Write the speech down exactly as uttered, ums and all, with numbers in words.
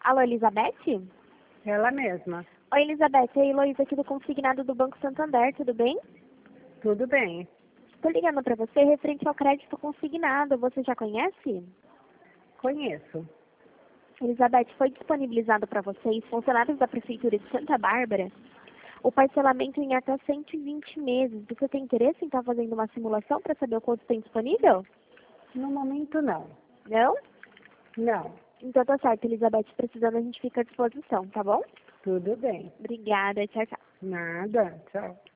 Alô, Elizabeth? Ela mesma. Oi, Elizabeth, é a Heloísa aqui do Consignado do Banco Santander, tudo bem? Tudo bem. Estou ligando para você referente ao crédito consignado, você já conhece? Conheço. Elizabeth, foi disponibilizado para vocês, funcionários da Prefeitura de Santa Bárbara, o parcelamento em até cento e vinte meses. Você tem interesse em estar fazendo uma simulação para saber o quanto tem disponível? No momento, não. Não? Não. Então tá certo, Elizabeth, precisando a gente fica à disposição, tá bom? Tudo bem. Obrigada, tchau, tchau. Nada. Tchau.